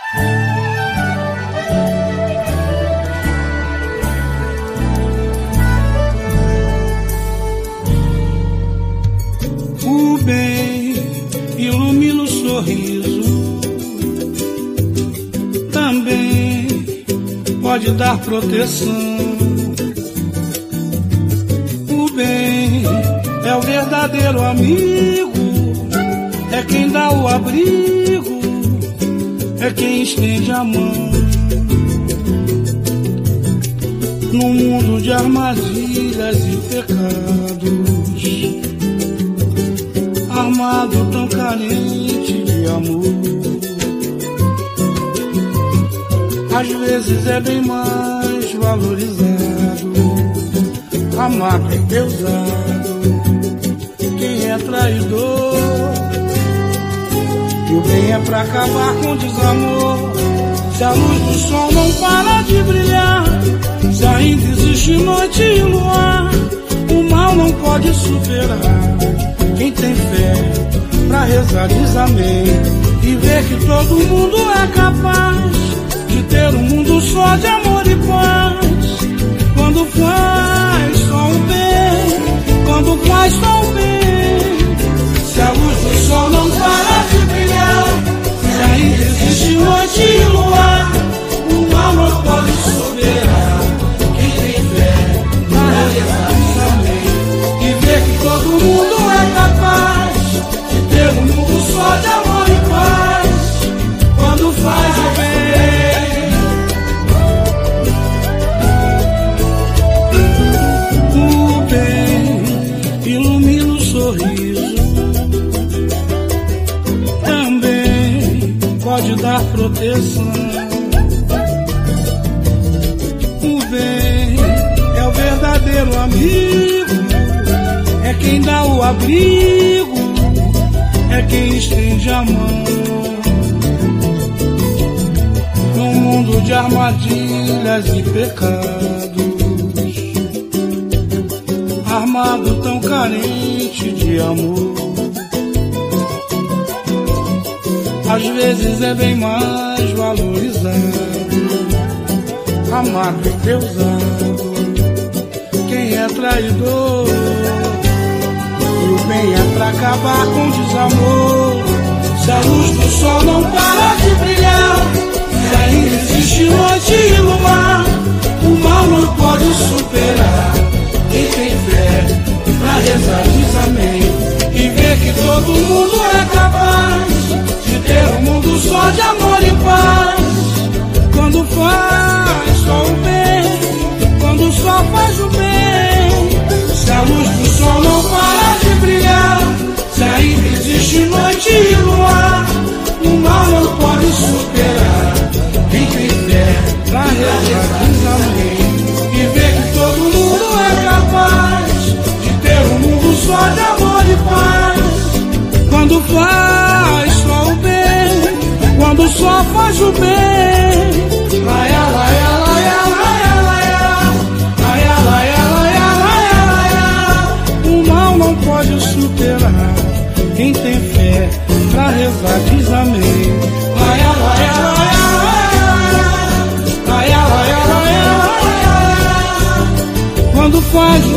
O bem ilumina o sorriso, também pode dar proteção. O bem é o verdadeiro amigo, é quem dá o abrigo, é quem estende a mão. Num mundo de armadilhas e pecados, armado tão carente de amor, às vezes é bem mais valorizado, amar bem usado, quem é traidor. E o bem é pra acabar com o desamor. Se a luz do sol não para de brilhar, se ainda existe noite e luar, o mal não pode superar. Quem tem fé pra rezar diz amém e vê que todo mundo é capaz de ter um mundo só de amor e paz. Quando faz só o bem, quando faz só o bem. Se a luz do sol não para de brilhar, se ainda existe noite e luar, o mal não pode superar. Quem tem fé pra rezar diz amém e vê que todo mundo é capaz de ter um mundo só de amor e paz. Quando faz o bem, o bem ilumina o sorriso, também pode dar proteção. O bem é o verdadeiro amigo, é quem dá o abrigo, é quem estende a mão. Num mundo de armadilhas e pecados, armado tão carente de amor, às vezes é bem mais valorizado, amar bem usado, quem é traidor. E o bem é pra acabar com o desamor. Se a luz do sol não para de brilhar, se ainda existe noite e luar, o mal não pode superar. Quem tem fé pra rezar diz amém e vê que todo mundo é capaz de ter um mundo só de amor e paz. Quando faz só o bem, quando só faz o bem. Se a luz do sol não para de brilhar, se ainda existe noite e luar, o mal não pode superar. Quem tem fé pra rezar diz amém e vê que todo mundo é capaz de ter um mundo só de amor e paz. Quando faz só o bem, quando só faz o bem. Laia, laia, laia, laia, laia, laia, laia, laia, laia. O mal não pode superar. Quem tem fé pra rezar diz amém. Laia, laia, laia, laia, laia, laia, laia, laia. Quando faz